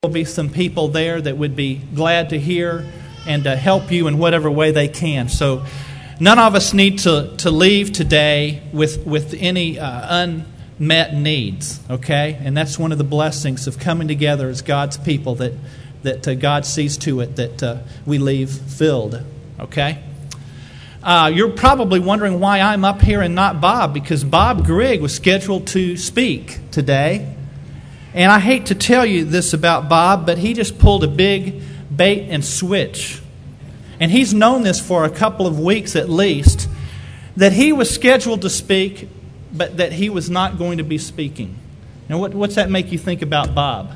will be some people there that would be glad to hear and help you in whatever way they can. So none of us need to leave today with any unmet needs, okay? And that's one of the blessings of coming together as God's people, that God sees to it that we leave filled, okay? You're probably wondering why I'm up here and not Bob, because Bob Grigg was scheduled to speak today. And I hate to tell you this about Bob, but he just pulled a big bait and switch. And he's known this for a couple of weeks at least, that he was scheduled to speak, but that he was not going to be speaking. Now, what's that make you think about Bob?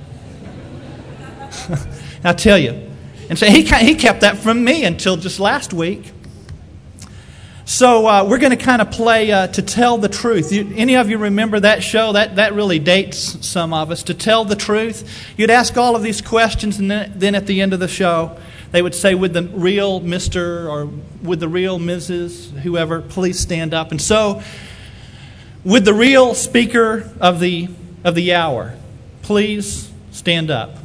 I'll tell you. And so he kept that from me until just last week. So we're going to kind of play To Tell the Truth. Any of you remember that show? That really dates some of us. To Tell the Truth. You'd ask all of these questions, and then at the end of the show, they would say, would the real Mr. or would the real Mrs. whoever please stand up? And so, would the real speaker of the hour please stand up?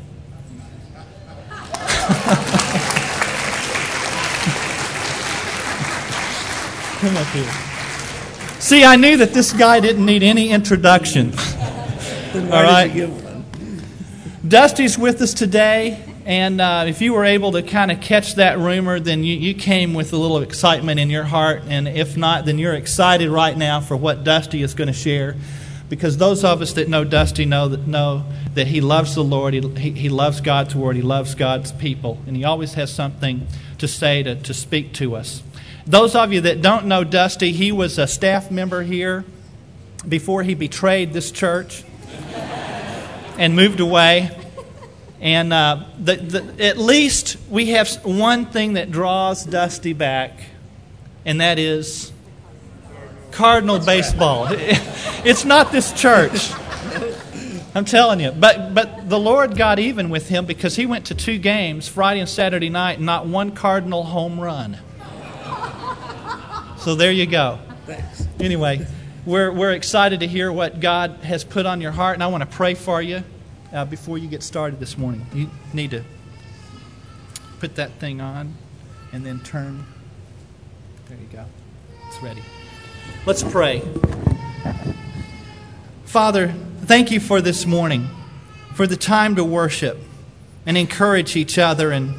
Come up here. See, I knew that this guy didn't need any introduction. All right. Dusty's with us today, and if you were able to kind of catch that rumor, then you came with a little excitement in your heart, and if not, then you're excited right now for what Dusty is going to share, because those of us that know Dusty know that he loves the Lord, he loves God's Word, he loves God's people, and he always has something to say, to speak to us. Those of you that don't know Dusty, he was a staff member here before he betrayed this church and moved away. And at least we have one thing that draws Dusty back, and that is Cardinal baseball. It's not this church. I'm telling you. But the Lord got even with him, because he went to 2 games, Friday and Saturday night, and not one Cardinal home run. So there you go. Thanks. Anyway, we're excited to hear what God has put on your heart, and I want to pray for you before you get started this morning. You need to put that thing on and then turn. There you go. It's ready. Let's pray. Father, thank you for this morning, for the time to worship and encourage each other, and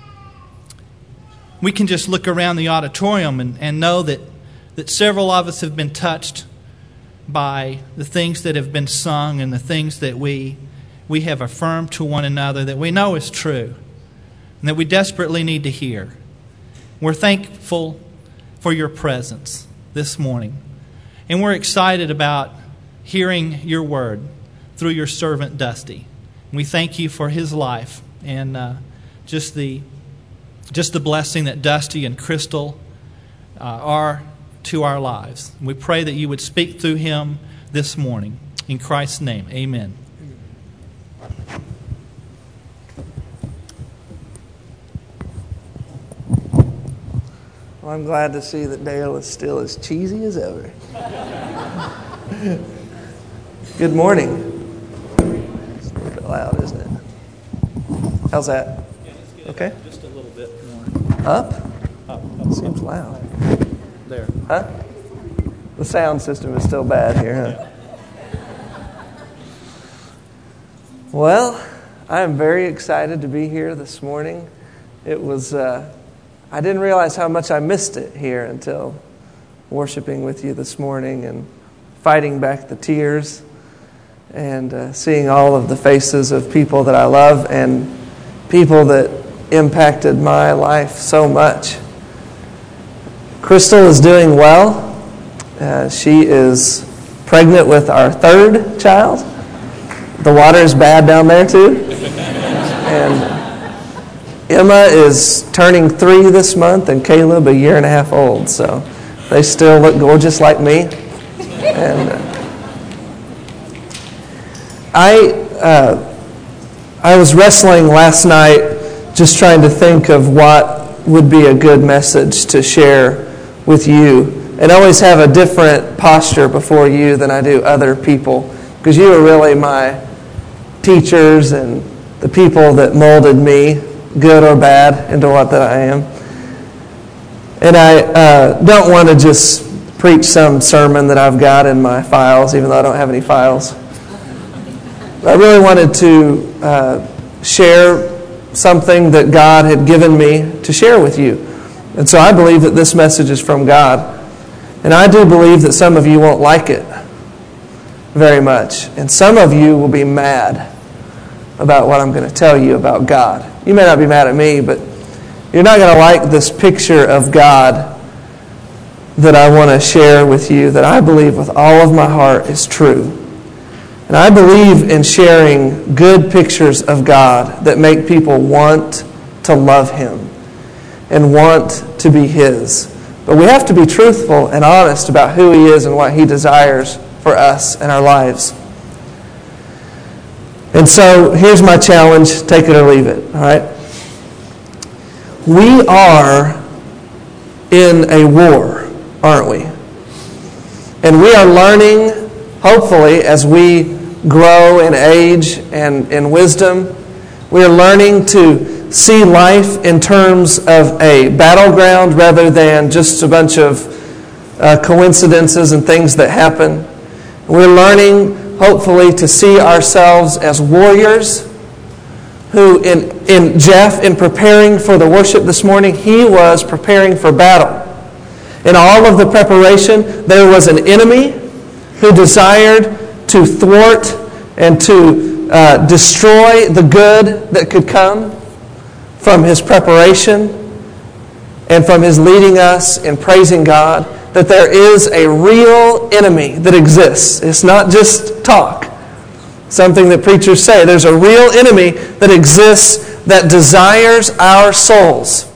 we can just look around the auditorium and know that several of us have been touched by the things that have been sung and the things that we have affirmed to one another that we know is true and that we desperately need to hear. We're thankful for your presence this morning, and we're excited about hearing your word through your servant Dusty. We thank you for his life and just the blessing that Dusty and Crystal are to our lives. We pray that you would speak through him this morning. In Christ's name, amen. Well, I'm glad to see that Dale is still as cheesy as ever. Good morning. It's a little bit loud, isn't it? How's that? Okay. Just a little bit more. Up? Up. Seems loud. There. Huh? The sound system is still bad here, huh? Well, I am very excited to be here this morning. It was, I didn't realize how much I missed it here until worshiping with you this morning and fighting back the tears and seeing all of the faces of people that I love and people that impacted my life so much. Crystal is doing well. She is pregnant with our 3rd child. The water is bad down there too. And Emma is turning 3 this month, and Caleb 1.5 years old. So they still look gorgeous like me. And I was wrestling last night, just trying to think of what would be a good message to share with you, and I always have a different posture before you than I do other people, because you are really my teachers and the people that molded me, good or bad, into what that I am. And I don't want to just preach some sermon that I've got in my files, even though I don't have any files. I really wanted to share something that God had given me to share with you. And so I believe that this message is from God. And I do believe that some of you won't like it very much. And some of you will be mad about what I'm going to tell you about God. You may not be mad at me, but you're not going to like this picture of God that I want to share with you, that I believe with all of my heart is true. And I believe in sharing good pictures of God that make people want to love Him and want to be His. But we have to be truthful and honest about who He is and what He desires for us and our lives. And so here's my challenge, take it or leave it, all right? We are in a war, aren't we? And we are learning, hopefully, as we grow in age and in wisdom, we are learning to see life in terms of a battleground rather than just a bunch of coincidences and things that happen. We're learning, hopefully, to see ourselves as warriors who, in Jeff, in preparing for the worship this morning, he was preparing for battle. In all of the preparation, there was an enemy who desired to thwart and to destroy the good that could come from his preparation and from his leading us in praising God, that there is a real enemy that exists. It's not just talk, something that preachers say. There's a real enemy that exists that desires our souls.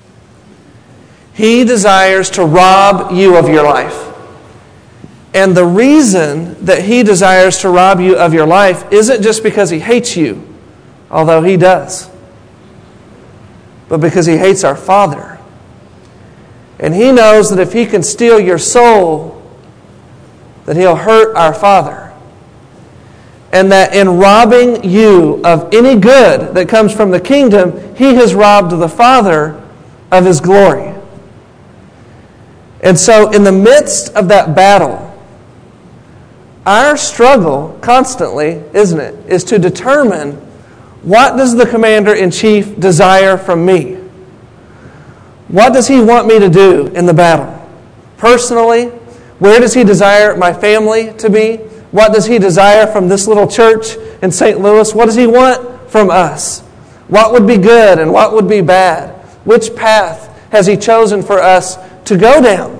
He desires to rob you of your life. And the reason that he desires to rob you of your life isn't just because he hates you, although he does, but because he hates our Father. And he knows that if he can steal your soul, that he'll hurt our Father. And that in robbing you of any good that comes from the kingdom, he has robbed the Father of his glory. And so in the midst of that battle, our struggle constantly, isn't it, is to determine what does the commander-in-chief desire from me? What does he want me to do in the battle? Personally, where does he desire my family to be? What does he desire from this little church in St. Louis? What does he want from us? What would be good and what would be bad? Which path has he chosen for us to go down?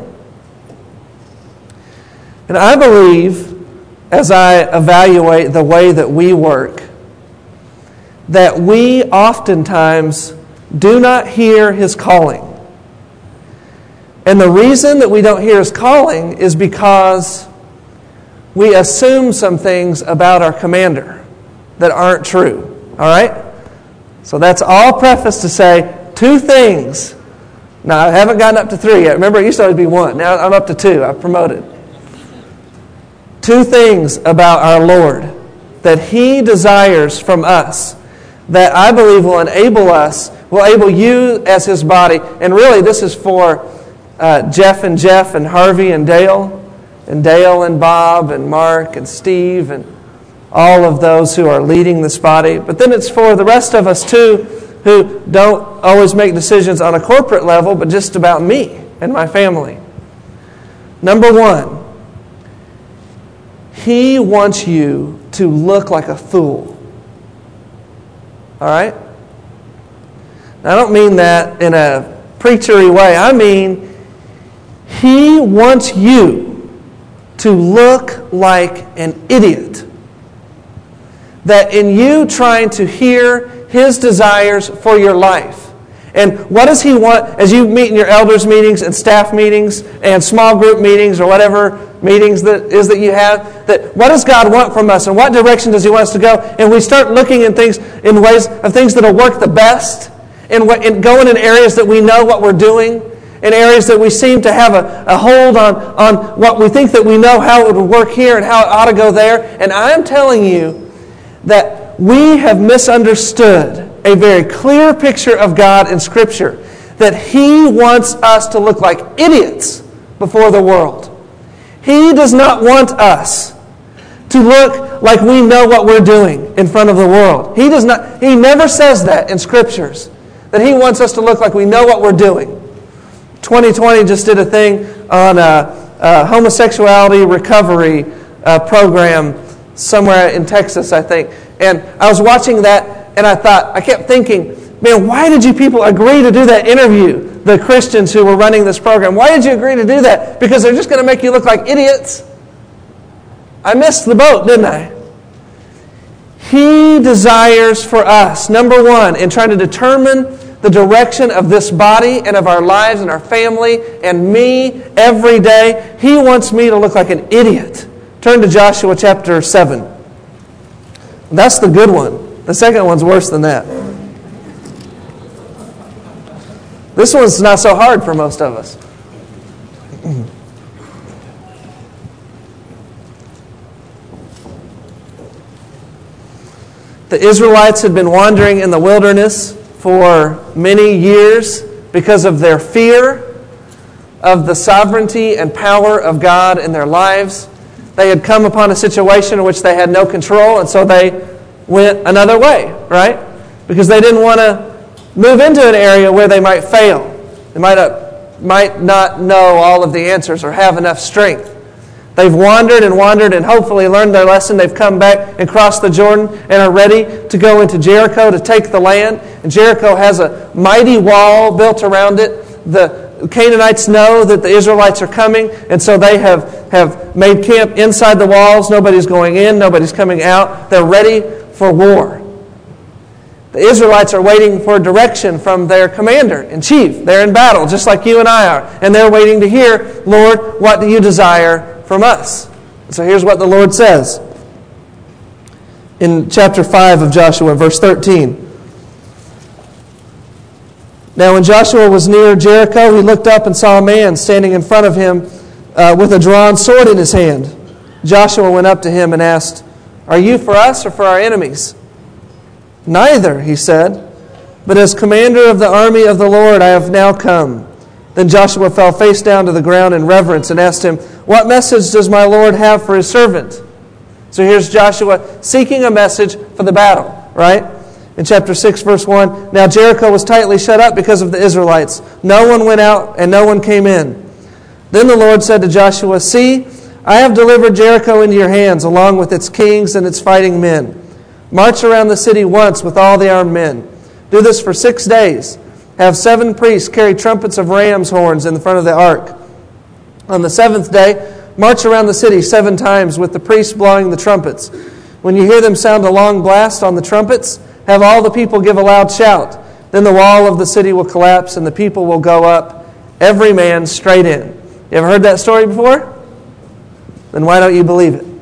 And I believe, as I evaluate the way that we work, that we oftentimes do not hear his calling. And the reason that we don't hear his calling is because we assume some things about our commander that aren't true. All right? So that's all preface to say 2 things. Now, I haven't gotten up to 3 yet. Remember, it used to always be 1. Now I'm up to 2. I've promoted. 2 things about our Lord that he desires from us that I believe will enable you as his body. And really, this is for Jeff and Harvey and Dale and Bob and Mark and Steve and all of those who are leading this body. But then it's for the rest of us too, who don't always make decisions on a corporate level, but just about me and my family. Number 1, he wants you to look like a fool. All right? Now, I don't mean that in a preachery way. I mean, he wants you to look like an idiot. That in you trying to hear his desires for your life. And what does he want as you meet in your elders meetings and staff meetings and small group meetings or whatever meetings that you have? That what does God want from us and what direction does he want us to go? And we start looking in things in ways of things that will work the best and going in areas that we know what we're doing, in areas that we seem to have a hold on what we think that we know how it would work here and how it ought to go there. And I'm telling you that that we have misunderstood a very clear picture of God in Scripture, that He wants us to look like idiots before the world. He does not want us to look like we know what we're doing in front of the world. He never says that in Scriptures, that He wants us to look like we know what we're doing. 2020 just did a thing on a homosexuality recovery program somewhere in Texas, I think. And I was watching that, and I kept thinking, man, why did you people agree to do that interview, the Christians who were running this program? Why did you agree to do that? Because they're just going to make you look like idiots. I missed the boat, didn't I? He desires for us, number one, in trying to determine the direction of this body and of our lives and our family and me every day, He wants me to look like an idiot. Turn to Joshua chapter 7. That's the good one. The second one's worse than that. This one's not so hard for most of us. The Israelites had been wandering in the wilderness for many years because of their fear of the sovereignty and power of God in their lives. They had come upon a situation in which they had no control, and so they went another way, right? Because they didn't want to move into an area where they might fail. They might not know all of the answers or have enough strength. They've wandered and hopefully learned their lesson. They've come back and crossed the Jordan and are ready to go into Jericho to take the land. And Jericho has a mighty wall built around it. The Canaanites know that the Israelites are coming, and so they have made camp inside the walls. Nobody's going in, nobody's coming out. They're ready for war. The Israelites are waiting for direction from their commander-in-chief. They're in battle, just like you and I are. And they're waiting to hear, Lord, what do you desire from us? So here's what the Lord says in chapter 5 of Joshua, verse 13. Now when Joshua was near Jericho, he looked up and saw a man standing in front of him with a drawn sword in his hand. Joshua went up to him and asked, "Are you for us or for our enemies?" "Neither," he said, "but as commander of the army of the Lord I have now come." Then Joshua fell face down to the ground in reverence and asked him, "What message does my Lord have for his servant?" So here's Joshua seeking a message for the battle, right? In chapter 6, verse 1, "Now Jericho was tightly shut up because of the Israelites. No one went out and no one came in. Then the Lord said to Joshua, 'See, I have delivered Jericho into your hands, along with its kings and its fighting men. March around the city once with all the armed men. Do this for 6 days. Have 7 priests carry trumpets of ram's horns in the front of the ark. On the 7th day, march around the city 7 times with the priests blowing the trumpets. When you hear them sound a long blast on the trumpets, have all the people give a loud shout. Then the wall of the city will collapse and the people will go up, every man straight in.'" You ever heard that story before? Then why don't you believe it?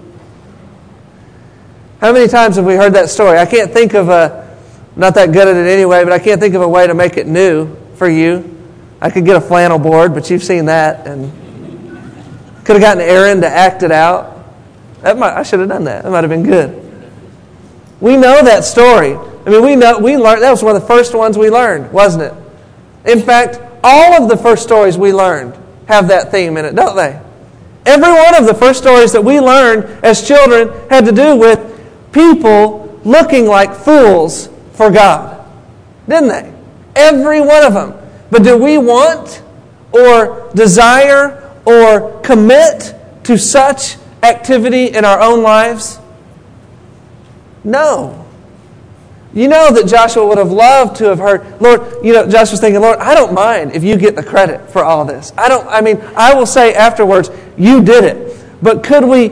How many times have we heard that story? I can't think of not that good at it anyway, but I can't think of a way to make it new for you. I could get a flannel board, but you've seen that, and could have gotten Aaron to act it out. I should have done that. That might have been good. We know that story. I mean, we learned that was one of the first ones we learned, wasn't it? In fact, all of the first stories we learned have that theme in it, don't they? Every one of the first stories that we learned as children had to do with people looking like fools for God, didn't they? Every one of them. But do we want or desire or commit to such activity in our own lives? No. You know that Joshua would have loved to have heard, Lord, Joshua's thinking, Lord, I don't mind if you get the credit for all this. I will say afterwards, you did it. But could we,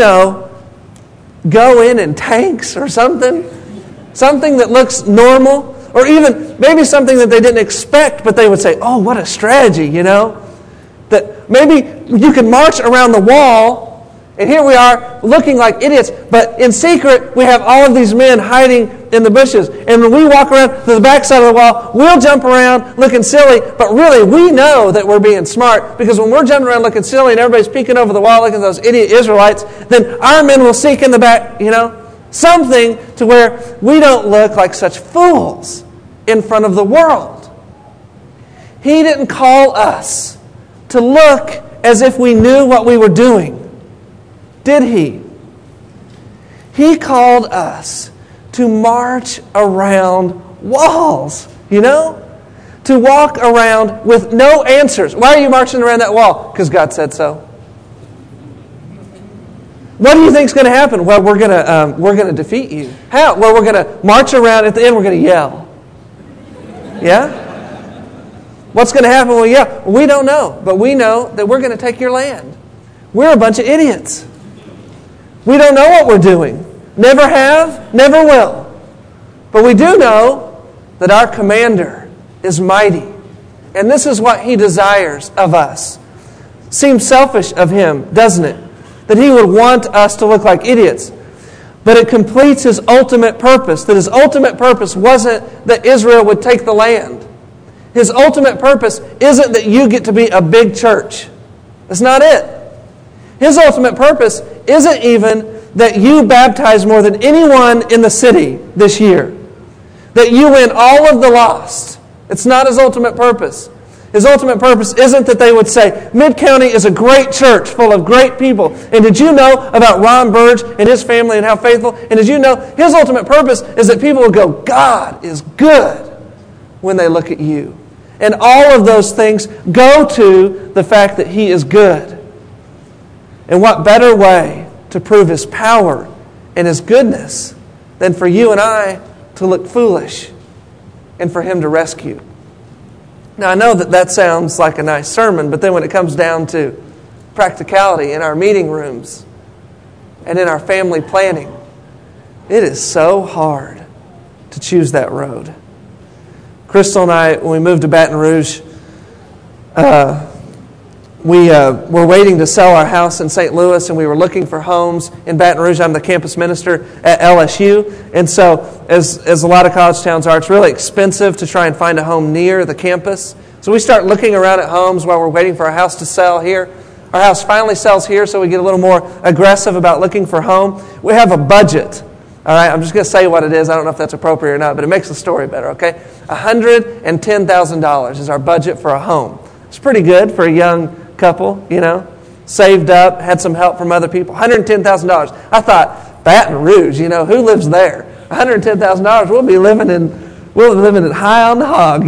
go in tanks or something? Something that looks normal? Or even maybe something that they didn't expect, but they would say, oh, what a strategy, That maybe you can march around the wall, and here we are looking like idiots, but in secret we have all of these men hiding in the bushes. And when we walk around to the backside of the wall, we'll jump around looking silly, but really we know that we're being smart, because when we're jumping around looking silly and everybody's peeking over the wall looking at those idiot Israelites, then our men will sneak in the back, Something to where we don't look like such fools in front of the world. He didn't call us to look as if we knew what we were doing, did He? He called us to march around walls, to walk around with no answers. Why are you marching around that wall? Because God said so. What do you think is going to happen? Well, we're going to defeat you. How? Well, we're going to march around. At the end, we're going to yell. Yeah? What's going to happen when we yell? Well, we don't know, but we know that we're going to take your land. We're a bunch of idiots. We don't know what we're doing. Never have, never will. But we do know that our commander is mighty. And this is what He desires of us. Seems selfish of Him, doesn't it? That He would want us to look like idiots. But it completes His ultimate purpose. That His ultimate purpose wasn't that Israel would take the land. His ultimate purpose isn't that you get to be a big church. That's not it. His ultimate purpose isn't even that you baptize more than anyone in the city this year. That you win all of the lost. It's not His ultimate purpose. His ultimate purpose isn't that they would say, Mid-County is a great church full of great people. And did you know about Ron Burge and his family and how faithful? And did you know His ultimate purpose is that people will go, God is good when they look at you. And all of those things go to the fact that He is good. And what better way to prove His power and His goodness than for you and I to look foolish and for Him to rescue? Now, I know that sounds like a nice sermon, but then when it comes down to practicality in our meeting rooms and in our family planning, it is so hard to choose that road. Crystal and I, when we moved to Baton Rouge, we were waiting to sell our house in St. Louis, and we were looking for homes in Baton Rouge. I'm the campus minister at LSU, and so as a lot of college towns are, it's really expensive to try and find a home near the campus. So we start looking around at homes while we're waiting for our house to sell here. Our house finally sells here, so we get a little more aggressive about looking for a home. We have a budget. All right, I'm just going to say what it is. I don't know if that's appropriate or not, but it makes the story better, okay? $110,000 is our budget for a home. It's pretty good for a young couple, saved up, had some help from other people. $110,000. I thought, Baton Rouge, who lives there? $110,000, we'll be living in high on the hog,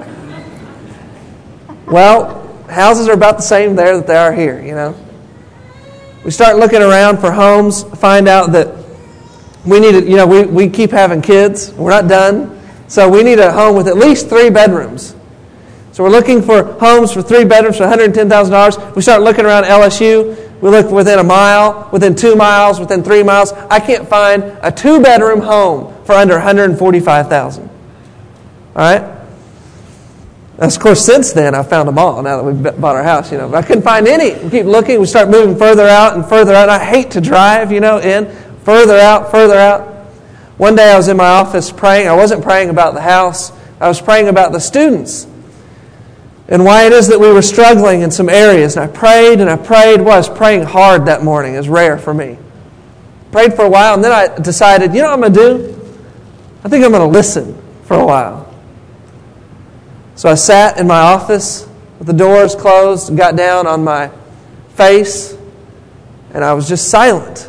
Well, houses are about the same there that they are here, We start looking around for homes, find out that we need we keep having kids. We're not done. So we need a home with at least 3 bedrooms. So we're looking for homes for 3 bedrooms for $110,000. We start looking around LSU. We look within a mile, within 2 miles, within 3 miles. I can't find a 2-bedroom home for under $145,000. All right? Of course, since then, I've found them all, now that we've bought our house, But I couldn't find any. We keep looking. We start moving further out and further out. I hate to drive, in. Further out, further out. One day I was in my office praying. I wasn't praying about the house. I was praying about the students and why it is that we were struggling in some areas. And I prayed and I prayed. Well, I was praying hard that morning. It was rare for me. Prayed for a while, and then I decided, what I'm going to do? I think I'm going to listen for a while. So I sat in my office with the doors closed and got down on my face, and I was just silent.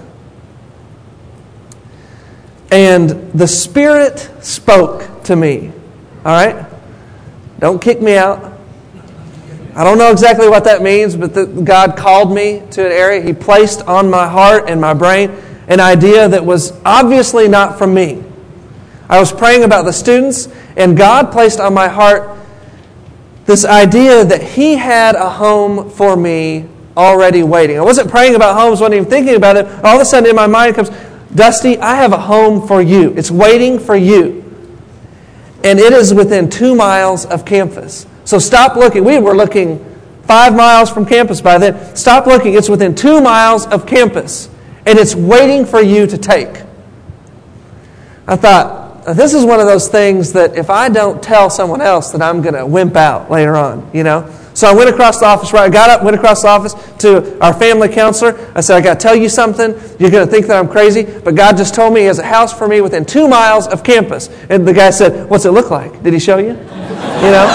And the Spirit spoke to me. All right? Don't kick me out. I don't know exactly what that means, but God called me to an area. He placed on my heart and my brain an idea that was obviously not from me. I was praying about the students, and God placed on my heart this idea that He had a home for me already waiting. I wasn't praying about homes, wasn't even thinking about it. All of a sudden in my mind comes, Dusty, I have a home for you. It's waiting for you. And it is within 2 miles of campus. So stop looking. We were looking 5 miles from campus by then. Stop looking. It's within 2 miles of campus. And it's waiting for you to take. I thought, this is one of those things that if I don't tell someone else, that I'm going to wimp out later on, So I went across the office, right? I got up, went across the office to our family counselor. I said, I got to tell you something. You're going to think that I'm crazy, but God just told me He has a house for me within 2 miles of campus. And the guy said, what's it look like? Did He show you? You know?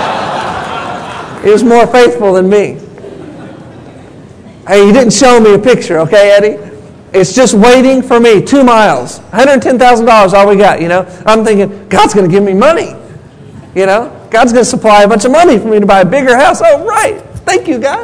He was more faithful than me. Hey, He didn't show me a picture, okay, Eddie? It's just waiting for me, 2 miles. $110,000, all we got, you know? I'm thinking, God's going to give me money, you know? God's going to supply a bunch of money for me to buy a bigger house. Oh, right. Thank you, God.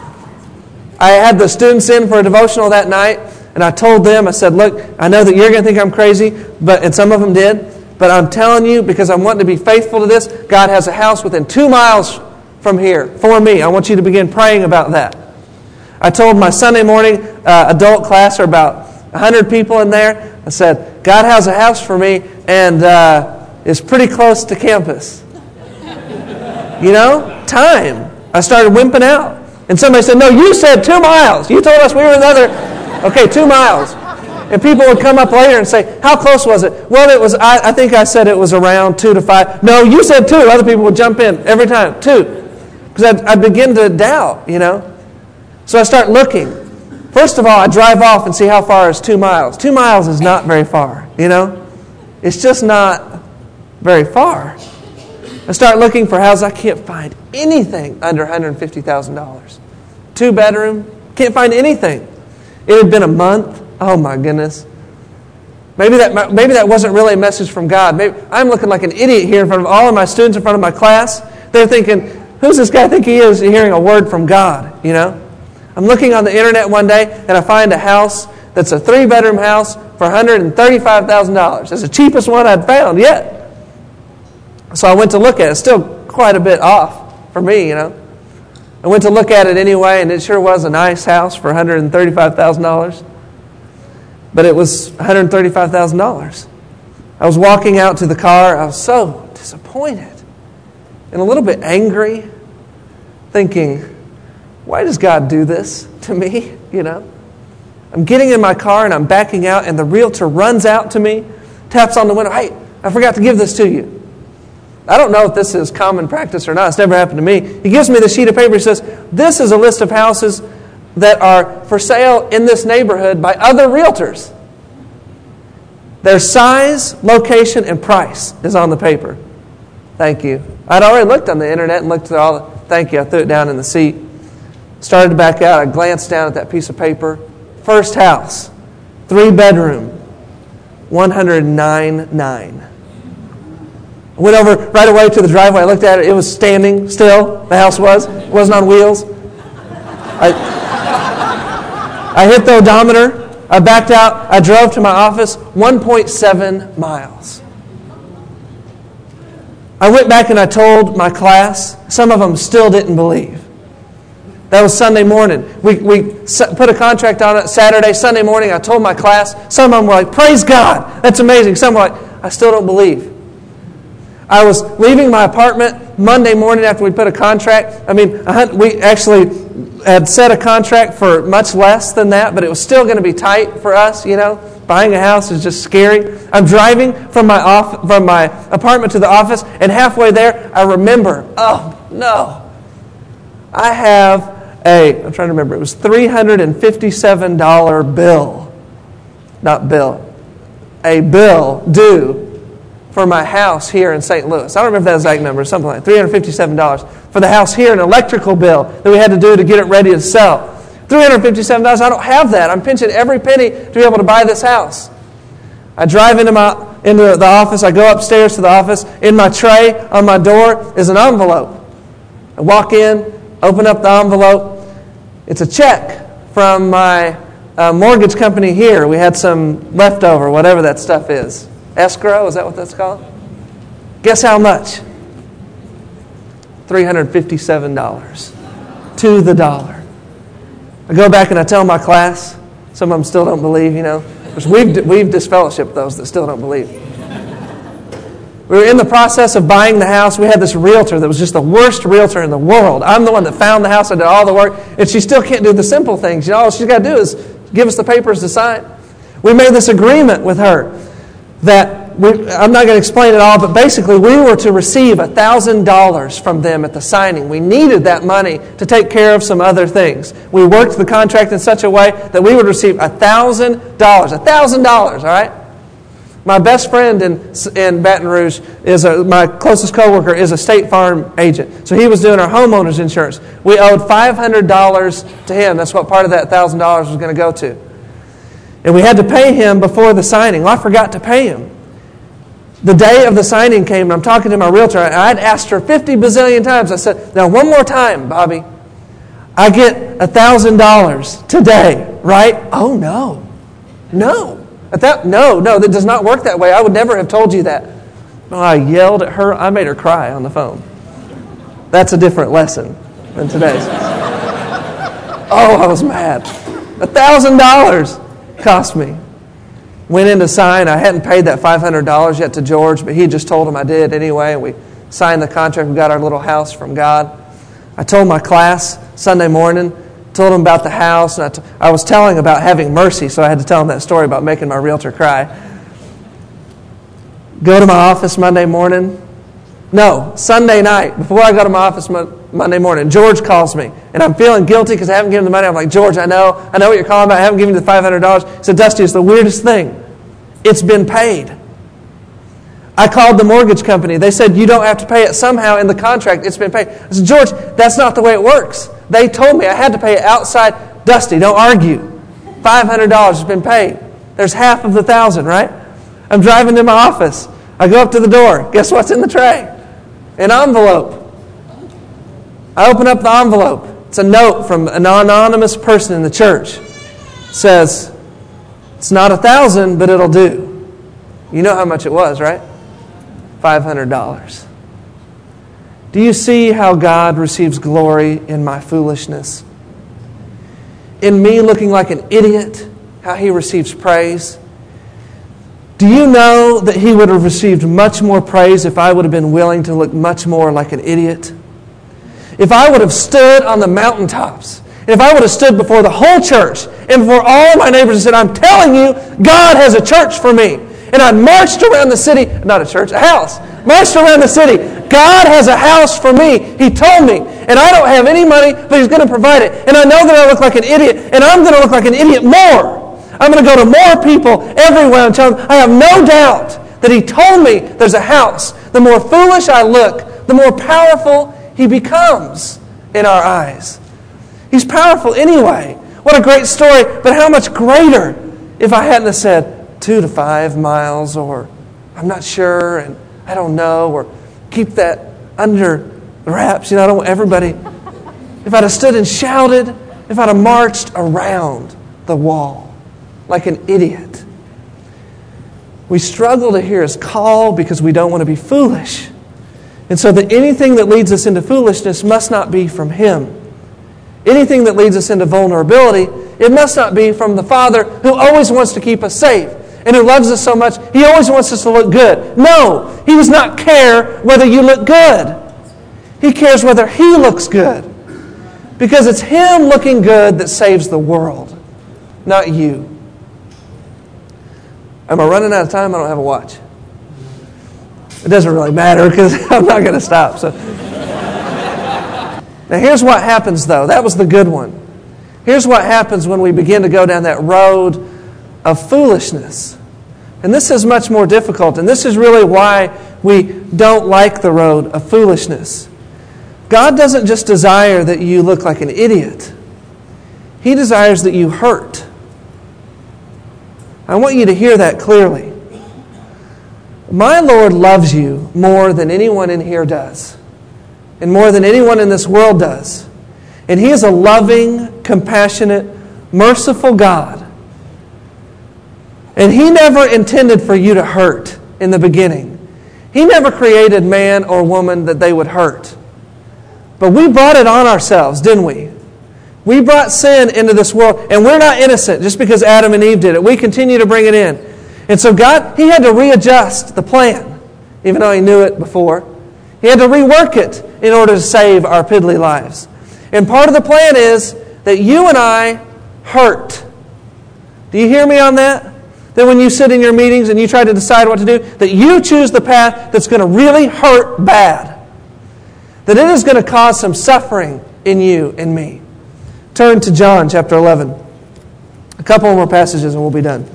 I had the students in for a devotional that night, and I told them, I said, look, I know that you're going to think I'm crazy, and some of them did, but I'm telling you, because I'm wanting to be faithful to this, God has a house within 2 miles from here for me. I want you to begin praying about that. I told my Sunday morning adult class, there are about 100 people in there, I said, God has a house for me, and it's pretty close to campus. You know, time. I started wimping out. And somebody said, no, you said 2 miles. You told us we were another. Okay, 2 miles. And people would come up later and say, how close was it? Well, it was. I think I said it was around 2 to 5. No, you said 2. Other people would jump in every time. 2. Because I begin to doubt, you know. So I start looking. First of all, I drive off and see how far is 2 miles. 2 miles is not very far, you know. It's just not very far. I start looking for houses. I can't find anything under $150,000. 2-bedroom. Can't find anything. It had been a month. Oh my goodness. Maybe that wasn't really a message from God. Maybe I'm looking like an idiot here in front of all of my students, in front of my class. They're thinking, who's this guy think he is hearing a word from God, you know? I'm looking on the internet one day and I find a house that's a 3-bedroom house for $135,000. That's the cheapest one I'd found yet. So I went to look at it. It's still quite a bit off for me, you know. I went to look at it anyway, and it sure was a nice house for $135,000. But it was $135,000. I was walking out to the car. I was so disappointed and a little bit angry, thinking, why does God do this to me, you know? I'm getting in my car, and I'm backing out, and the realtor runs out to me, taps on the window, hey, I forgot to give this to you. I don't know if this is common practice or not. It's never happened to me. He gives me the sheet of paper. He says, this is a list of houses that are for sale in this neighborhood by other realtors. Their size, location, and price is on the paper. Thank you. I'd already looked on the internet and looked at all the... Thank you. I threw it down in the seat. Started to back out. I glanced down at that piece of paper. First house, 3-bedroom, $109,900. I went over right away to the driveway. I looked at it. It was standing still. The house was. It wasn't on wheels. I hit the odometer. I backed out. I drove to my office. 1.7 miles. I went back and I told my class. Some of them still didn't believe. That was Sunday morning. We put a contract on it Saturday. Sunday morning, I told my class. Some of them were like, praise God. That's amazing. Some were like, I still don't believe. I was leaving my apartment Monday morning after we put a contract. I mean, we actually had set a contract for much less than that, but it was still going to be tight for us, you know. Buying a house is just scary. I'm driving from my apartment to the office, and halfway there, I remember, oh, no. I have I'm trying to remember, it was $357 bill. Not bill. A bill due for my house here in St. Louis. I don't remember that exact number, something like $357 for the house here, an electrical bill that we had to do to get it ready to sell. $357, I don't have that. I'm pinching every penny to be able to buy this house. I drive into the office. I go upstairs to the office. In my tray on my door is an envelope. I walk in, open up the envelope. It's a check from my mortgage company here. We had some leftover, whatever that stuff is. Escrow, is that what that's called? Guess how much? $357 to the dollar. I go back and I tell my class. Some of them still don't believe, you know. We've disfellowshipped those that still don't believe. We were in the process of buying the house. We had this realtor that was just the worst realtor in the world. I'm the one that found the house. I did all the work. And she still can't do the simple things. You know, all she's got to do is give us the papers to sign. We made this agreement with her that I'm not going to explain it all, but basically we were to receive $1,000 from them at the signing. We needed that money to take care of some other things. We worked the contract in such a way that we would receive $1,000. $1,000, all right? My best friend in Baton Rouge, my closest coworker, is a State Farm agent. So he was doing our homeowners insurance. We owed $500 to him. That's what part of that $1,000 was going to go to. And we had to pay him before the signing. Well, I forgot to pay him. The day of the signing came, and I'm talking to my realtor, and I'd asked her 50 bazillion times. I said, now one more time, Bobby. I get $1,000 today, right? Oh, no. No, that does not work that way. I would never have told you that. Oh, I yelled at her. I made her cry on the phone. That's a different lesson than today's. Oh, I was mad. $1,000 cost me. Went in to sign. I hadn't paid that $500 yet to George, but he just told him I did anyway. And we signed the contract. We got our little house from God. I told my class Sunday morning, told them about the house, and I was telling about having mercy, so I had to tell them that story about making my realtor cry. Go to my office Monday morning. No, Sunday night, before I go to my office Monday morning, George calls me, and I'm feeling guilty because I haven't given him the money. I'm like, George, I know what you're calling about. I haven't given you the $500. He said, Dusty, it's the weirdest thing. It's been paid. I called the mortgage company. They said, you don't have to pay it. Somehow in the contract, it's been paid. I said, George, that's not the way it works. They told me I had to pay it outside. Dusty, don't argue. $500 has been paid. There's half of the $1,000, right? I'm driving to my office. I go up to the door. Guess what's in the tray? An envelope. I open up the envelope. It's a note from an anonymous person in the church. It says, it's not $1,000, but it'll do. You know how much it was, right? $500. Do you see how God receives glory in my foolishness? In me looking like an idiot, how He receives praise? Do you know that He would have received much more praise if I would have been willing to look much more like an idiot? If I would have stood on the mountaintops, if I would have stood before the whole church and before all my neighbors and said, I'm telling you, God has a church for me. And I marched around the city, not a church, a house. Marched around the city. God has a house for me. He told me. And I don't have any money, but He's going to provide it. And I know that I look like an idiot. And I'm going to look like an idiot more. I'm going to go to more people everywhere and tell them, I have no doubt that He told me there's a house. The more foolish I look, the more powerful He becomes in our eyes. He's powerful anyway. What a great story, but how much greater if I hadn't have said 2 to 5 miles, or I'm not sure, and I don't know, or keep that under wraps. I don't want everybody. If I'd have stood and shouted, if I'd have marched around the wall like an idiot. We struggle to hear His call because we don't want to be foolish. And so that anything that leads us into foolishness must not be from Him. Anything that leads us into vulnerability, it must not be from the Father who always wants to keep us safe and who loves us so much, He always wants us to look good. No, He does not care whether you look good. He cares whether He looks good. Because it's Him looking good that saves the world, not you. Am I running out of time? I don't have a watch. It doesn't really matter because I'm not going to stop. So, now here's what happens though. That was the good one. Here's what happens when we begin to go down that road of foolishness. And this is much more difficult. And this is really why we don't like the road of foolishness. God doesn't just desire that you look like an idiot. He desires that you hurt. I want you to hear that clearly. My Lord loves you more than anyone in here does. And more than anyone in this world does. And He is a loving, compassionate, merciful God. And He never intended for you to hurt in the beginning. He never created man or woman that they would hurt. But we brought it on ourselves, didn't we? We brought sin into this world, and we're not innocent just because Adam and Eve did it. We continue to bring it in. And so God, He had to readjust the plan, even though He knew it before. He had to rework it in order to save our piddly lives. And part of the plan is that you and I hurt. Do you hear me on that? That when you sit in your meetings and you try to decide what to do, that you choose the path that's going to really hurt bad. That it is going to cause some suffering in you and me. Turn to John chapter 11. A couple more passages and we'll be done.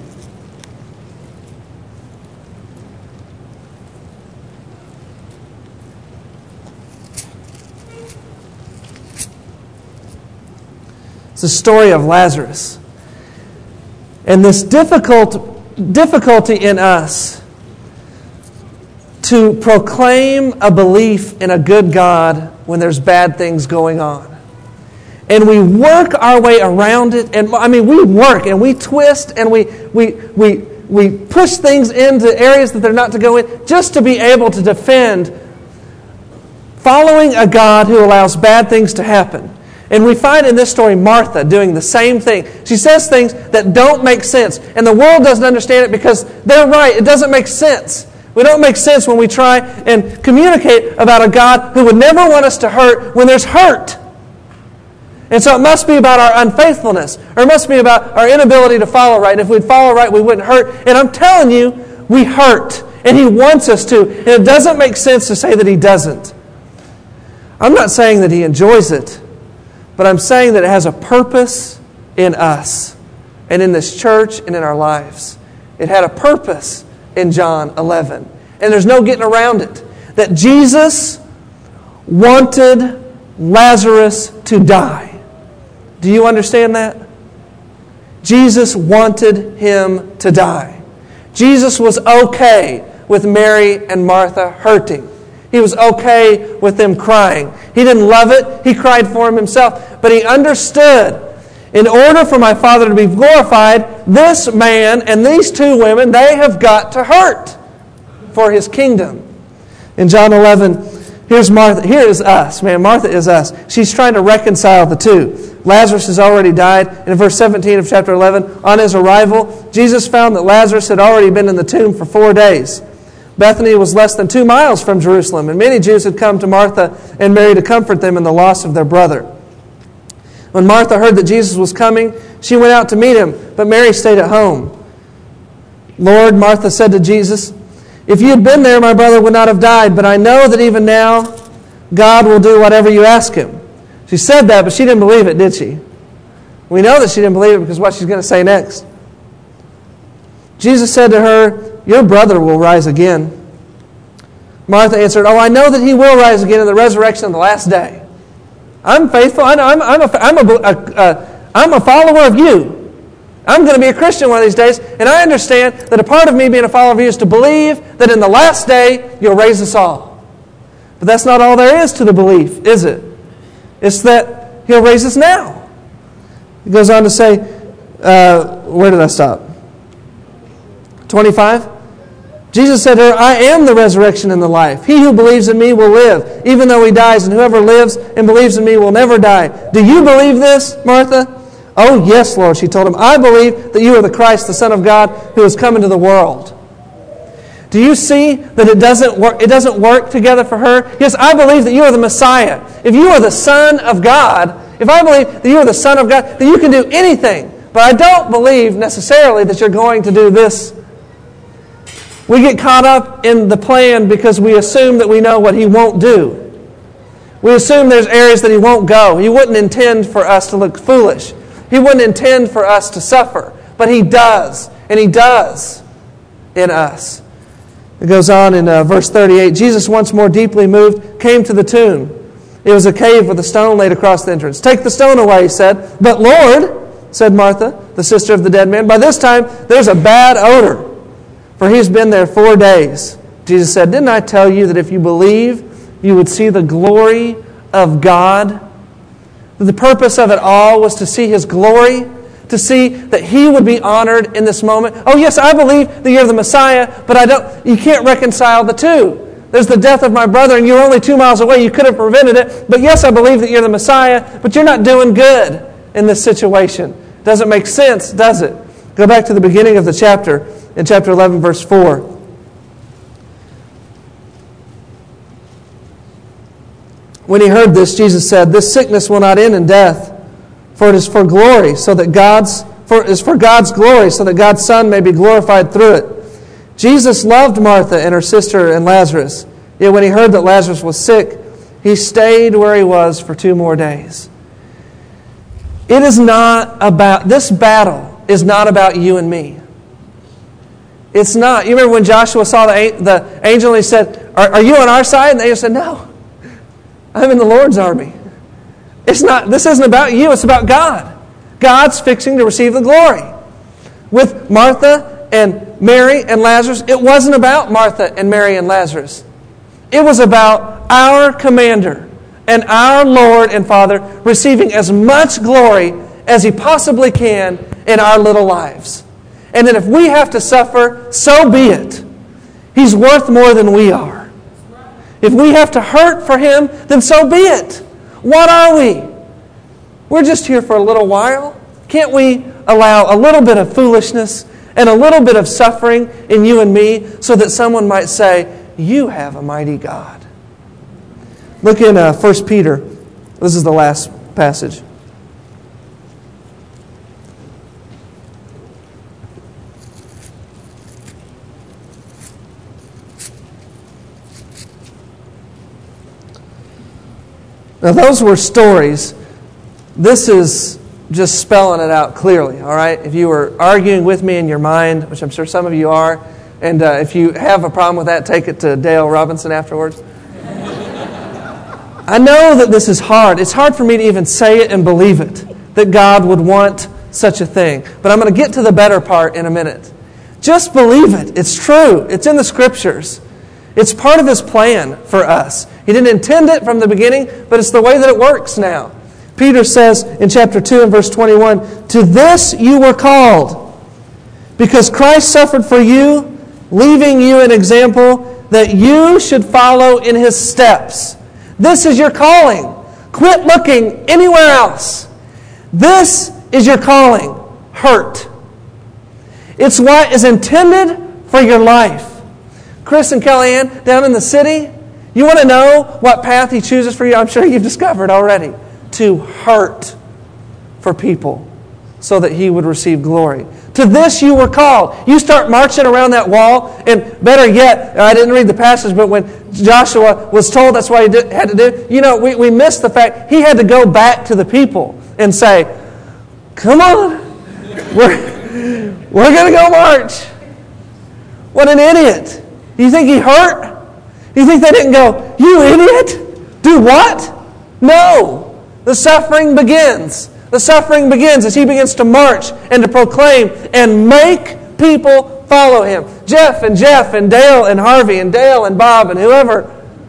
It's the story of Lazarus. And this difficulty in us to proclaim a belief in a good God when there's bad things going on. And we work our way around it. And we work and we twist and we push things into areas that they're not to go in just to be able to defend following a God who allows bad things to happen. And we find in this story Martha doing the same thing. She says things that don't make sense. And the world doesn't understand it because they're right. It doesn't make sense. We don't make sense when we try and communicate about a God who would never want us to hurt when there's hurt. And so it must be about our unfaithfulness. Or it must be about our inability to follow right. And if we'd follow right, we wouldn't hurt. And I'm telling you, we hurt. And He wants us to. And it doesn't make sense to say that He doesn't. I'm not saying that He enjoys it. But I'm saying that it has a purpose in us and in this church and in our lives. It had a purpose in John 11. And there's no getting around it. That Jesus wanted Lazarus to die. Do you understand that? Jesus wanted him to die. Jesus was okay with Mary and Martha hurting. He was okay with them crying. He didn't love it. He cried for him himself. But he understood, in order for my Father to be glorified, this man and these two women, they have got to hurt for His kingdom. In John 11, here's Martha. Here is us, man. Martha is us. She's trying to reconcile the two. Lazarus has already died. And in verse 17 of chapter 11, on His arrival, Jesus found that Lazarus had already been in the tomb for 4 days. Bethany was less than 2 miles from Jerusalem, and many Jews had come to Martha and Mary to comfort them in the loss of their brother. When Martha heard that Jesus was coming, she went out to meet Him, but Mary stayed at home. Lord, Martha said to Jesus, if you had been there, my brother would not have died, but I know that even now God will do whatever you ask Him. She said that, but she didn't believe it, did she? We know that she didn't believe it because what she's going to say next. Jesus said to her, your brother will rise again. Martha answered, I know that he will rise again in the resurrection of the last day. I'm faithful. I'm a follower of you. I'm going to be a Christian one of these days, and I understand that a part of me being a follower of you is to believe that in the last day you'll raise us all. But that's not all there is to the belief, is it? It's that He'll raise us now. He goes on to say, where did I stop? 25. Jesus said to her, I am the resurrection and the life. He who believes in me will live, even though he dies, and whoever lives and believes in me will never die. Do you believe this, Martha? Oh, yes, Lord, she told him. I believe that you are the Christ, the Son of God, who has come into the world. Do you see that it doesn't work together for her? Yes, I believe that you are the Messiah. If you are the Son of God, if I believe that you are the Son of God, then you can do anything. But I don't believe necessarily that you're going to do this. We get caught up in the plan because we assume that we know what He won't do. We assume there's areas that He won't go. He wouldn't intend for us to look foolish. He wouldn't intend for us to suffer. But He does. And He does in us. It goes on in verse 38. Jesus, once more deeply moved, came to the tomb. It was a cave with a stone laid across the entrance. Take the stone away, He said. But Lord, said Martha, the sister of the dead man, by this time there's a bad odor, for he's been there 4 days. Jesus said, didn't I tell you that if you believe, you would see the glory of God? The purpose of it all was to see His glory, to see that He would be honored in this moment. Oh yes, I believe that you're the Messiah, but you can't reconcile the two. There's the death of my brother, and you're only 2 miles away. You could have prevented it. But yes, I believe that you're the Messiah, but you're not doing good in this situation. Doesn't make sense, does it? Go back to the beginning of the chapter, in chapter 11, verse 4. When He heard this, Jesus said, this sickness will not end in death, for it is for glory, so that God's is for God's glory, so that God's Son may be glorified through it. Jesus loved Martha and her sister and Lazarus. Yet when he heard that Lazarus was sick, he stayed where he was for 2 more days. It is not about, this battle is not about you and me. It's not. You remember when Joshua saw the angel and he said, are you on our side? And the angel said, no, I'm in the Lord's army. It's not. This isn't about you, it's about God. God's fixing to receive the glory. With Martha and Mary and Lazarus, it wasn't about Martha and Mary and Lazarus. It was about our commander and our Lord and Father receiving as much glory as He possibly can in our little lives. And then if we have to suffer, so be it. He's worth more than we are. If we have to hurt for Him, then so be it. What are we? We're just here for a little while. Can't we allow a little bit of foolishness and a little bit of suffering in you and me so that someone might say, you have a mighty God? Look in 1 Peter. This is the last passage. Now those were stories. This is just spelling it out clearly, all right? If you were arguing with me in your mind, which I'm sure some of you are, and if you have a problem with that, take it to Dale Robinson afterwards. I know that this is hard. It's hard for me to even say it and believe it, that God would want such a thing. But I'm going to get to the better part in a minute. Just believe it. It's true. It's in the Scriptures. It's part of His plan for us. He didn't intend it from the beginning, but it's the way that it works now. Peter says in chapter 2 and verse 21, to this you were called, because Christ suffered for you, leaving you an example that you should follow in His steps. This is your calling. Quit looking anywhere else. This is your calling. Hurt. It's what is intended for your life. Chris and Kellyanne down in the city, you want to know what path He chooses for you? I'm sure you've discovered already. To hurt for people so that He would receive glory. To this you were called. You start marching around that wall, and better yet, I didn't read the passage, but when Joshua was told that's what he had to do, we missed the fact he had to go back to the people and say, come on, we're going to go march. What an idiot. You think he hurt? You think they didn't go, you idiot? Do what? No. The suffering begins. The suffering begins as he begins to march and to proclaim and make people follow him. Jeff and Dale and Harvey and Dale and Bob and whoever.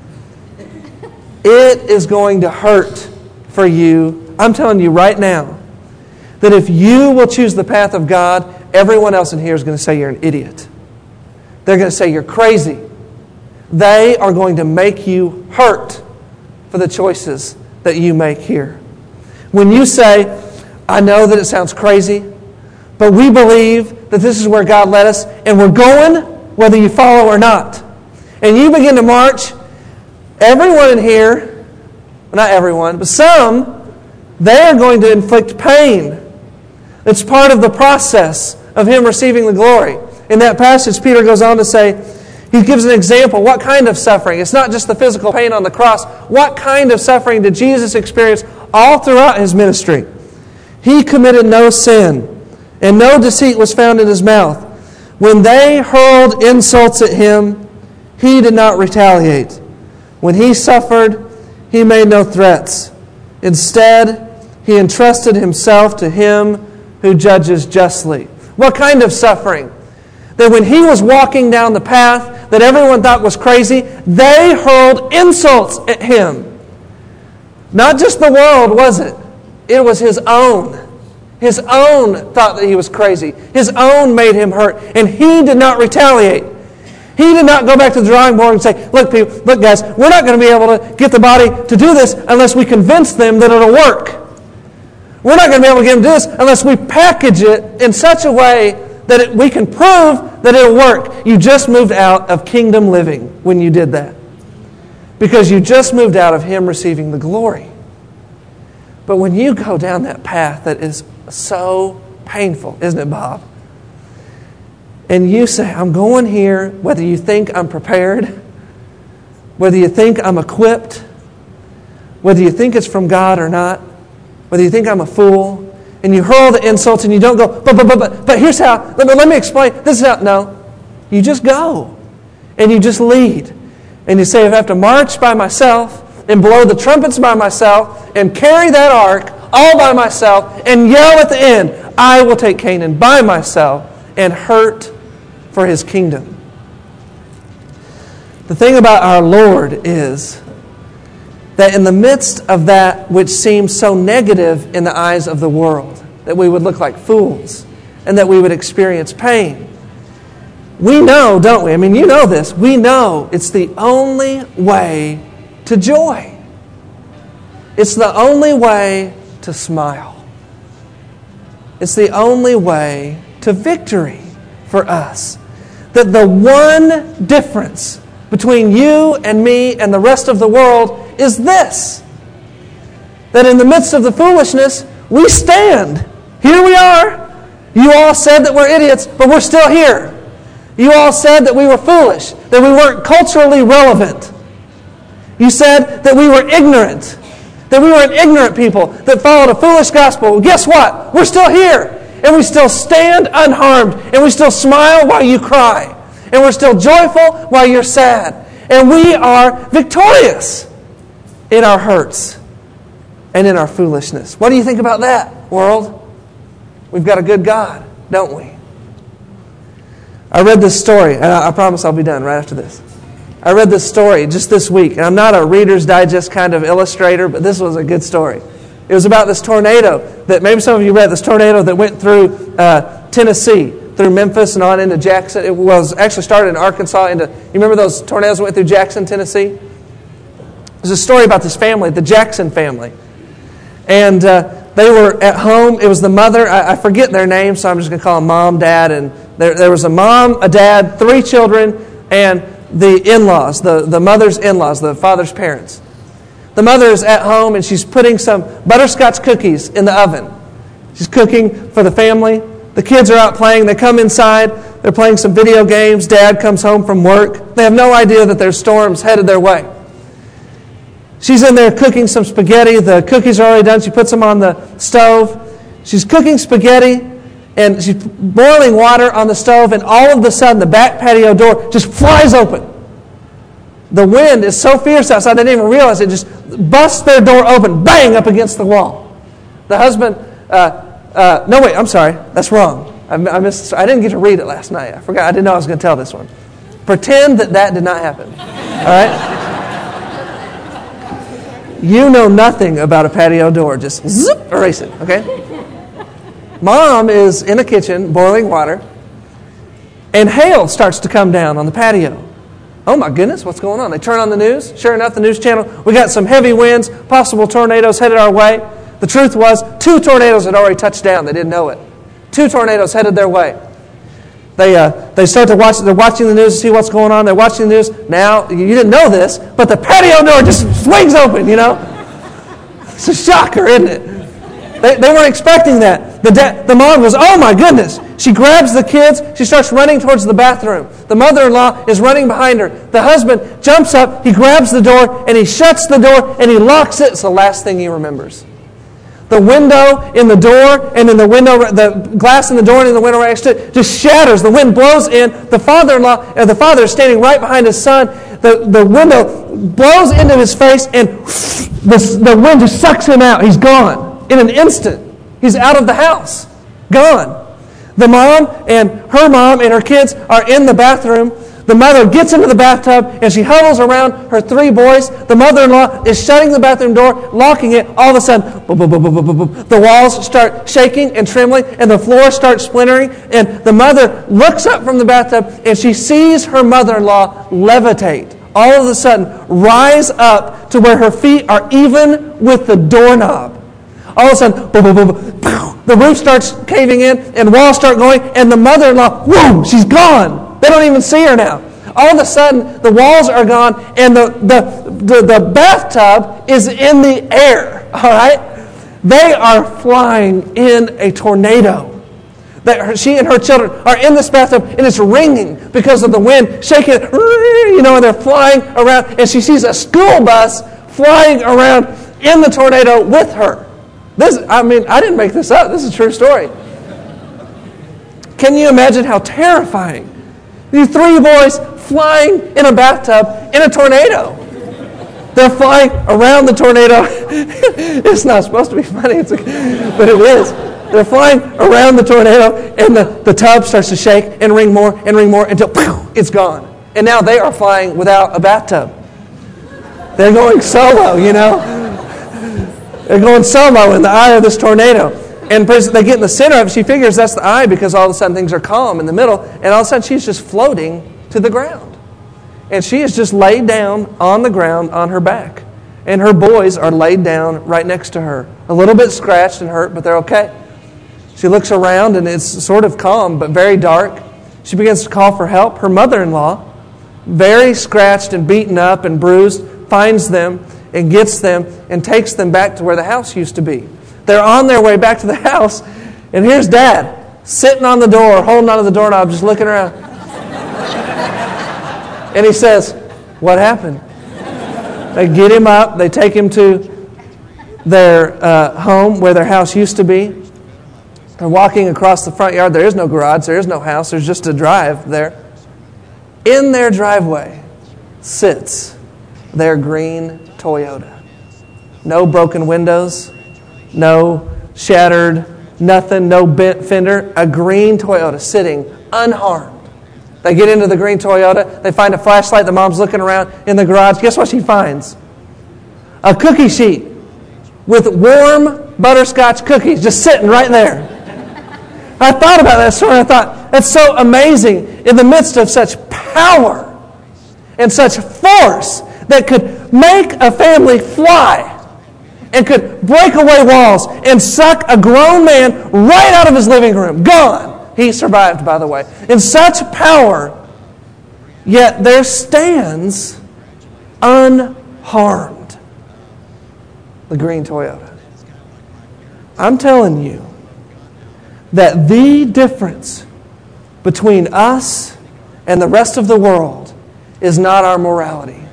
It is going to hurt for you. I'm telling you right now that if you will choose the path of God, everyone else in here is going to say you're an idiot. They're going to say you're crazy. They are going to make you hurt for the choices that you make here. When you say, I know that it sounds crazy, but we believe that this is where God led us, and we're going whether you follow or not. And you begin to march, everyone in here, not everyone, but some, they're going to inflict pain. It's part of the process of Him receiving the glory. In that passage, Peter goes on to say, he gives an example. What kind of suffering? It's not just the physical pain on the cross. What kind of suffering did Jesus experience all throughout His ministry? He committed no sin, and no deceit was found in His mouth. When they hurled insults at Him, He did not retaliate. When He suffered, He made no threats. Instead, He entrusted Himself to Him who judges justly. What kind of suffering? That when He was walking down the path that everyone thought was crazy, they hurled insults at Him. Not just the world, was it? It was His own. His own thought that He was crazy. His own made Him hurt. And He did not retaliate. He did not go back to the drawing board and say, look guys, we're not going to be able to get the body to do this unless we convince them that it'll work. We're not going to be able to get them to do this unless we package it in such a way that we can prove that it'll work. You just moved out of kingdom living when you did that. Because you just moved out of Him receiving the glory. But when you go down that path that is so painful, isn't it, Bob? And you say, I'm going here, whether you think I'm prepared, whether you think I'm equipped, whether you think it's from God or not, whether you think I'm a fool, and you hurl the insults and you don't go, but here's how, let me explain, this is how, no. You just go, and you just lead. And you say, if I have to march by myself, and blow the trumpets by myself, and carry that ark all by myself, and yell at the end, I will take Canaan by myself, and hurt for His kingdom. The thing about our Lord is that in the midst of that which seems so negative in the eyes of the world, that we would look like fools, and that we would experience pain, we know, don't we? I mean, you know this. We know it's the only way to joy. It's the only way to smile. It's the only way to victory for us. That the one difference between you and me and the rest of the world is this. That in the midst of the foolishness, we stand. Here we are. You all said that we're idiots, but we're still here. You all said that we were foolish, that we weren't culturally relevant. You said that we were ignorant, that we were an ignorant people that followed a foolish gospel. Well, guess what? We're still here. And we still stand unharmed. And we still smile while you cry. And we're still joyful while you're sad. And we are victorious in our hurts and in our foolishness. What do you think about that, world? We've got a good God, don't we? I read this story, and I promise I'll be done right after this. I read this story just this week, and I'm not a Reader's Digest kind of illustrator, but this was a good story. It was about this tornado that maybe some of you read, this tornado that went through Tennessee, through Memphis and on into Jackson. It was actually started in Arkansas. You remember those tornadoes that went through Jackson, Tennessee? There's a story about this family, the Jackson family. And they were at home. It was the mother. I forget their names, so I'm just going to call them Mom, Dad. And there was a mom, a dad, 3 children, and the in-laws, the mother's in-laws, the father's parents. The mother is at home, and she's putting some butterscotch cookies in the oven. She's cooking for the family. The kids are out playing. They come inside. They're playing some video games. Dad comes home from work. They have no idea that there's storms headed their way. She's in there cooking some spaghetti. The cookies are already done. She puts them on the stove. She's cooking spaghetti, and she's boiling water on the stove, and all of a sudden the back patio door just flies open. The wind is so fierce outside, they didn't even realize it. Just busts their door open, bang, up against the wall. The husband, no, wait, I'm sorry. That's wrong. I didn't get to read it last night. I forgot. I didn't know I was going to tell this one. Pretend that did not happen. All right? You know nothing about a patio door. Just zip, erase it, okay? Mom is in the kitchen boiling water, and hail starts to come down on the patio. Oh my goodness, what's going on? They turn on the news. Sure enough, the news channel, we got some heavy winds, possible tornadoes headed our way. The truth was, 2 tornadoes had already touched down. They didn't know it. 2 tornadoes headed their way. They start to watch. They're watching the news to see what's going on. They're watching the news. Now, you didn't know this, but the patio door just swings open, you know. It's a shocker, isn't it? They weren't expecting that. The mom goes, oh my goodness. She grabs the kids. She starts running towards the bathroom. The mother-in-law is running behind her. The husband jumps up. He grabs the door, and he shuts the door, and he locks it. It's the last thing he remembers. The window in the door and in the window, the glass in the door and in the window right next to it just shatters. The wind blows in. The father is standing right behind his son. The window blows into his face, and the wind just sucks him out. He's gone in an instant. He's out of the house. Gone. The mom and her kids are in the bathroom. The mother gets into the bathtub, and she huddles around her 3 boys. The mother-in-law is shutting the bathroom door, locking it. All of a sudden, the walls start shaking and trembling, and the floor starts splintering. And the mother looks up from the bathtub, and she sees her mother-in-law levitate. All of a sudden, rise up to where her feet are even with the doorknob. All of a sudden, the roof starts caving in, and walls start going, and the mother-in-law, whoa, she's gone. They don't even see her now. All of a sudden, the walls are gone, and the bathtub is in the air. All right? They are flying in a tornado. that she and her children are in this bathtub, and it's ringing because of the wind, shaking it, and they're flying around, and she sees a school bus flying around in the tornado with her. I didn't make this up. This is a true story. Can you imagine how terrifying? These three boys flying in a bathtub in a tornado. They're flying around the tornado. It's not supposed to be funny, but it is. They're flying around the tornado, and the tub starts to shake and ring more until it's gone. And now they are flying without a bathtub. They're going solo, They're going solo in the eye of this tornado. And they get in the center of it. She figures that's the eye because all of a sudden things are calm in the middle. And all of a sudden she's just floating to the ground. And she is just laid down on the ground on her back. And her boys are laid down right next to her. A little bit scratched and hurt, but they're okay. She looks around and it's sort of calm, but very dark. She begins to call for help. Her mother-in-law, very scratched and beaten up and bruised, finds them and gets them and takes them back to where the house used to be. They're on their way back to the house, and here's Dad sitting on the door, holding onto the doorknob, just looking around. And he says, "What happened?" They get him up. They take him to their home where their house used to be. They're walking across the front yard. There is no garage. There is no house. There's just a drive there. In their driveway sits their green Toyota. No broken windows. No shattered nothing. No bent fender. A green Toyota sitting unharmed. They get into the green Toyota. They find a flashlight. The mom's looking around in the garage. Guess what she finds? A cookie sheet with warm butterscotch cookies just sitting right there. I thought about that story. I thought, that's so amazing. In the midst of such power and such force that could make a family fly and could break away walls and suck a grown man right out of his living room. Gone. He survived, by the way. In such power, yet there stands unharmed the green Toyota. I'm telling you that the difference between us and the rest of the world is not our morality.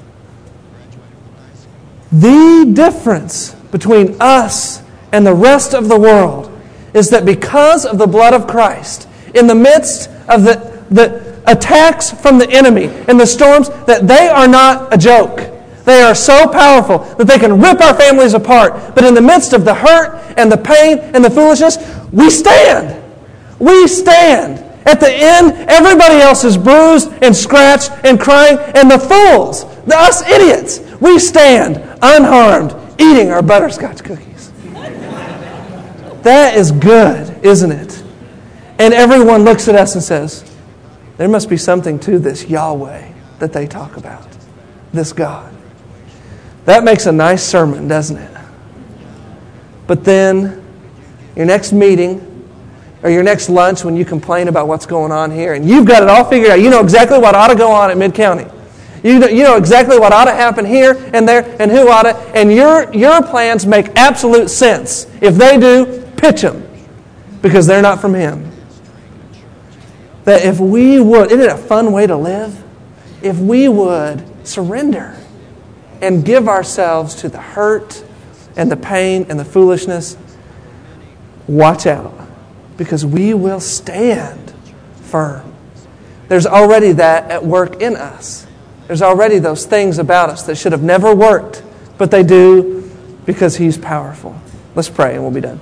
The difference between us and the rest of the world is that because of the blood of Christ, in the midst of the attacks from the enemy and the storms, that they are not a joke. They are so powerful that they can rip our families apart. But in the midst of the hurt and the pain and the foolishness, we stand. We stand. At the end, everybody else is bruised and scratched and crying, and the fools, us idiots, we stand unharmed, eating our butterscotch cookies. That is good, isn't it? And everyone looks at us and says, there must be something to this Yahweh that they talk about, this God. That makes a nice sermon, doesn't it? But then, your next meeting, or your next lunch when you complain about what's going on here, and you've got it all figured out. You know exactly what ought to go on at Mid-County. You know exactly what ought to happen here and there and who ought to, and your plans make absolute sense. If they do, pitch them, because they're not from Him. That if we would, isn't it a fun way to live? If we would surrender and give ourselves to the hurt and the pain and the foolishness, watch out, because we will stand firm. There's already that at work in us. There's already those things about us that should have never worked, but they do because He's powerful. Let's pray and we'll be done.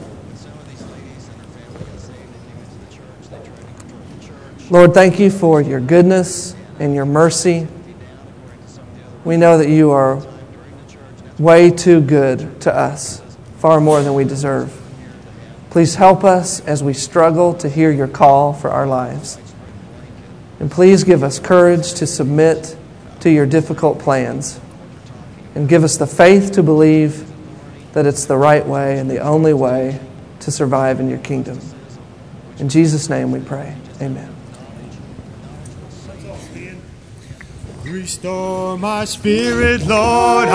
Lord, thank You for Your goodness and Your mercy. We know that You are way too good to us, far more than we deserve. Please help us as we struggle to hear Your call for our lives. And please give us courage to submit to Your difficult plans. And give us the faith to believe that it's the right way and the only way to survive in Your kingdom. In Jesus' name we pray. Amen. Restore my spirit, Lord.